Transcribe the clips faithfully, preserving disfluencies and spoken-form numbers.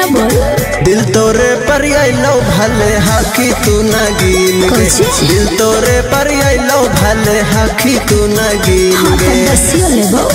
बोल दिल तोरे पर आइलो भले हाकी तू न गिन गे दिल तोरे पर आइलो भले हाकी तू न गिन गे बसियो लेबो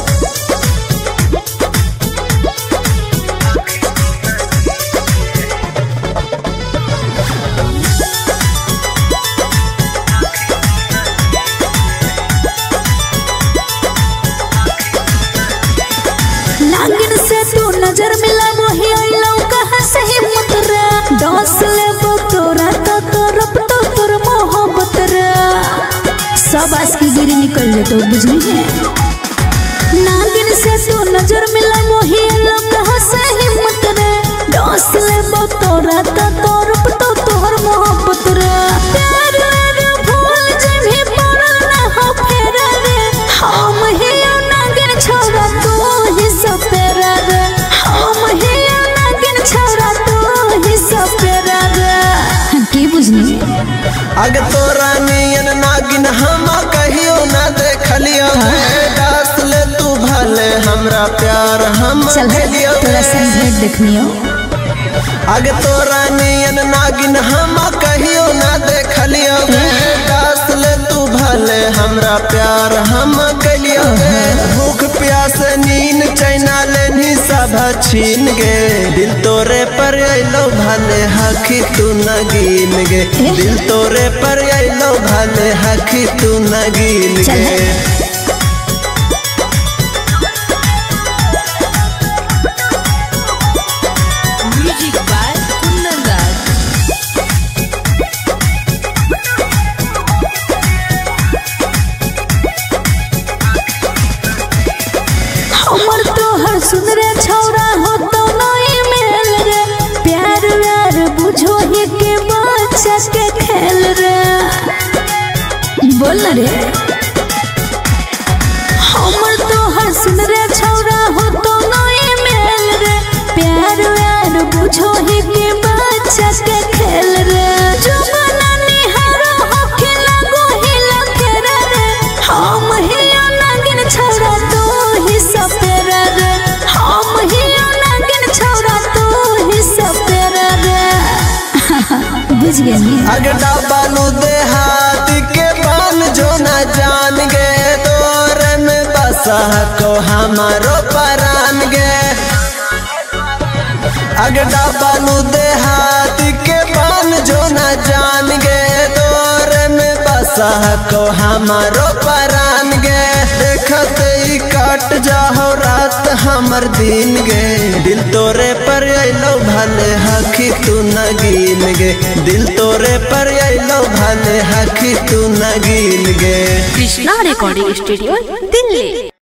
नागिन से तू नजर मिला वही आइलो कहां से हिम्मत रे डांस लेबो तोरा तो तरफ तो तोर मोहब्बत रे सब आस की गिरी निकल जे तो बुझली है नागिन से तू नजर मिला वही आइलो कहां से हिम्मत रे डांस लेबो तोरा तो तरफ तो तोर मोहब्बत रे प्यार रे भूल जे भी पड़ल ना हो फेर रे हम ही नागिन छोरा तू ही सब तेरा रे हम ही नागिन छोरा तू ही सब तेरा रे की बुझनी अग तोरा नियन नागिन हम कहियो ना देखलियो डांस ले तू भले हमरा प्यार हम चल खेलियो तोरा संग भेंट देखनियो अग तोरा नियन नागिन हम कहियो ना देखलियो डांस ले तू भले हमरा प्यार हम कलियो भूख प्यास नींद चैना लेनी सब छीन गे दिल तोरे पर आइलो भले हकी तू न गिन गे दिल तोरे पर आइलो भले हकी तू न गिन गे हमर तोहर सुंदर छौरा हो तो नई मेल रे प्यार व्यार बुझो ही के बच्चा के खेल रे बोल रे हमर तोहर सुंदर छौरा हो तो नई मेल रे प्यार व्यार बुझो ही के बच्चा के खेल रे जमाना निहारो हो के लगो ही लगे रे हम ही नागिन छौरा तू ही सब तेरा रे हम ही नागिन छौरा तू ही सब तेरा रे बुझ गई अगड़ा बालू दे हाथ के बान जो न जान गे तोरे में बसा को हमारो परान गे अगड़ा बालू दे हाथ के बान जो न जान गे तोरे में बसा को हमारो परान गे देखत ही काट जाओ रात हमर दिन गे दिल तोरे पर आइलो भले हकी तू न गिन गे दिल तोरे पर आइलो भले हकी तू न गिन गे कृष्णा रिकॉर्डिंग स्टूडियो दिल्ली।